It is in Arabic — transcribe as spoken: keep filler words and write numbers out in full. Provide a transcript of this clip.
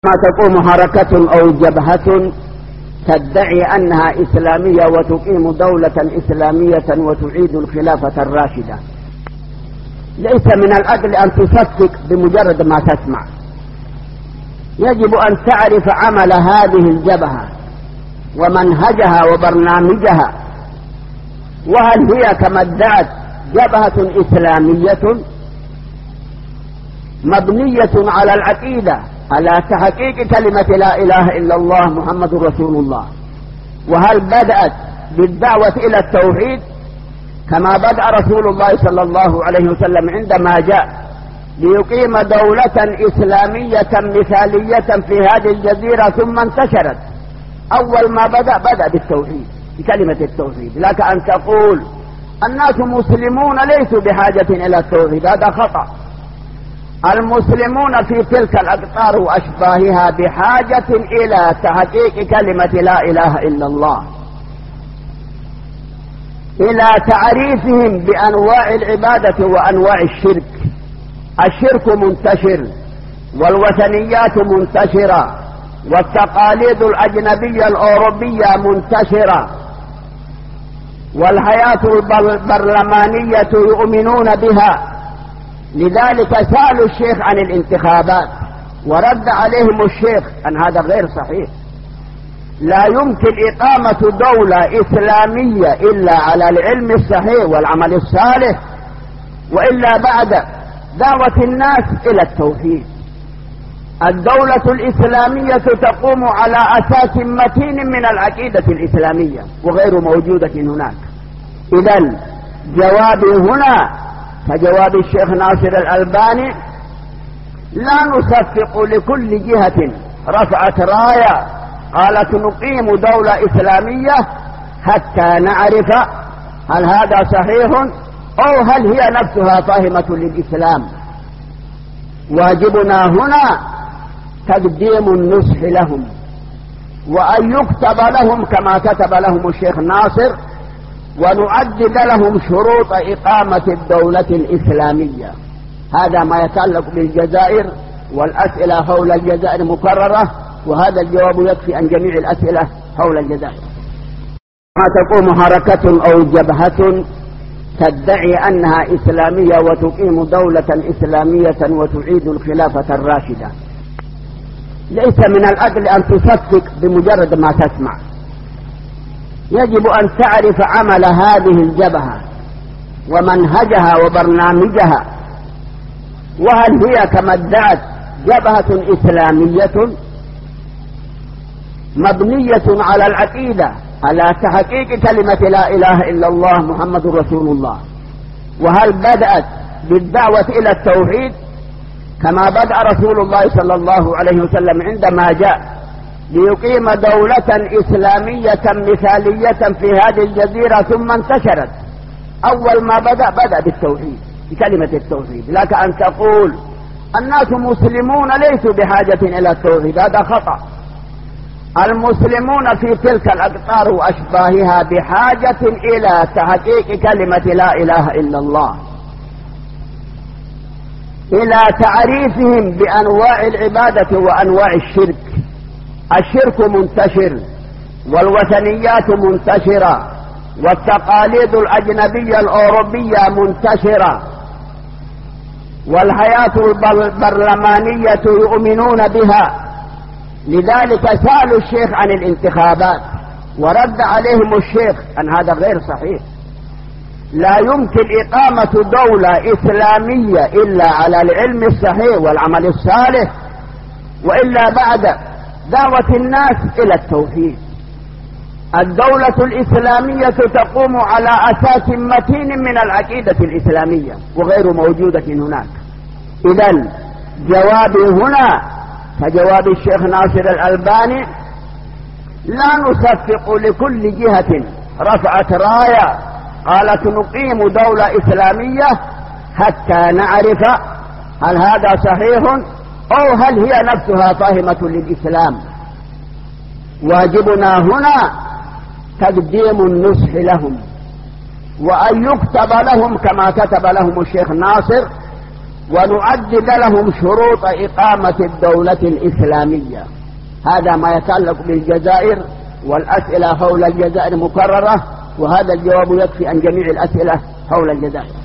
ما تقوم حركة أو جبهة تدعي أنها إسلامية وتقيم دولة إسلامية وتعيد الخلافة الراشدة، ليس من العدل أن تصفق بمجرد ما تسمع. يجب أن تعرف عمل هذه الجبهة ومنهجها وبرنامجها، وهل هي كما ادعت جبهة إسلامية مبنية على العقيدة، على تحقيق كلمة لا إله إلا الله محمد رسول الله، وهل بدأت بالدعوة إلى التوحيد كما بدأ رسول الله صلى الله عليه وسلم عندما جاء ليقيم دولة إسلامية مثالية في هذه الجزيرة، ثم انتشرت. أول ما بدأ بدأ بالتوحيد، بكلمة التوحيد. لك أن تقول الناس مسلمون ليسوا بحاجة إلى التوحيد، هذا خطأ. المسلمون في تلك الأقطار وأشباهها بحاجة إلى تحقيق كلمة لا إله إلا الله، إلى تعريفهم بأنواع العبادة وأنواع الشرك. الشرك منتشر، والوثنيات منتشرة، والتقاليد الأجنبية الأوروبية منتشرة، والحياة البرلمانية يؤمنون بها. لذلك سألوا الشيخ عن الانتخابات ورد عليهم الشيخ أن هذا غير صحيح. لا يمكن إقامة دولة إسلامية إلا على العلم الصحيح والعمل الصالح، وإلا بعد دعوة الناس إلى التوحيد. الدولة الإسلامية تقوم على أساس متين من العقيدة الإسلامية وغير موجودة هناك. إذن جوابي هنا كجواب الشيخ ناصر الألباني: لا نصفق لكل جهة رفعت راية قالت نقيم دولة إسلامية حتى نعرف هل هذا صحيح أو هل هي نفسها فاهمة للإسلام. واجبنا هنا تقديم النصح لهم، وأن يكتب لهم كما كتب لهم الشيخ ناصر، ونعدد لهم شروط إقامة الدولة الإسلامية. هذا ما يتعلق بالجزائر، والأسئلة حول الجزائر مكررة، وهذا الجواب يكفي عن جميع الأسئلة حول الجزائر. ما تقوم حركة أو جبهة تدعي أنها إسلامية وتقيم دولة إسلامية وتعيد الخلافة الراشدة، ليس من العدل أن تصفق بمجرد ما تسمع. يجب أن تعرف عمل هذه الجبهة ومنهجها وبرنامجها، وهل هي كما ادعت جبهة إسلامية مبنية على العقيدة، على تحقيق كلمة لا إله إلا الله محمد رسول الله، وهل بدأت بالدعوة إلى التوحيد كما بدأ رسول الله صلى الله عليه وسلم عندما جاء ليقيم دولة إسلامية مثالية في هذه الجزيرة، ثم انتشرت. أول ما بدأ بدأ بالتوحيد، بكلمة التوحيد. لك أن تقول الناس مسلمون ليسوا بحاجة إلى التوحيد، هذا خطأ. المسلمون في تلك الأقطار وأشباهها بحاجة إلى تحقيق كلمة لا إله إلا الله، إلى تعريفهم بأنواع العبادة وأنواع الشرك. الشرك منتشر، والوثنيات منتشرة، والتقاليد الأجنبية الأوروبية منتشرة، والحياة البرلمانية يؤمنون بها. لذلك سألوا الشيخ عن الانتخابات ورد عليهم الشيخ أن هذا غير صحيح. لا يمكن إقامة دولة إسلامية إلا على العلم الصحيح والعمل الصالح، وإلا بعد دعوة الناس إلى التوحيد. الدولة الإسلامية تقوم على أساس متين من العقيدة الإسلامية وغير موجودة هناك. إذن جوابي هنا كجواب الشيخ ناصر الألباني: لا نصفق لكل جهة رفعت راية قالت نقيم دولة إسلامية حتى نعرف هل هذا صحيح أو هل هي نفسها فاهمة للإسلام. واجبنا هنا تقديم النصح لهم، وأن يكتب لهم كما كتب لهم الشيخ ناصر، ونعدد لهم شروط إقامة الدولة الإسلامية. هذا ما يتعلق بالجزائر، والأسئلة حول الجزائر مكررة، وهذا الجواب يكفي عن جميع الأسئلة حول الجزائر.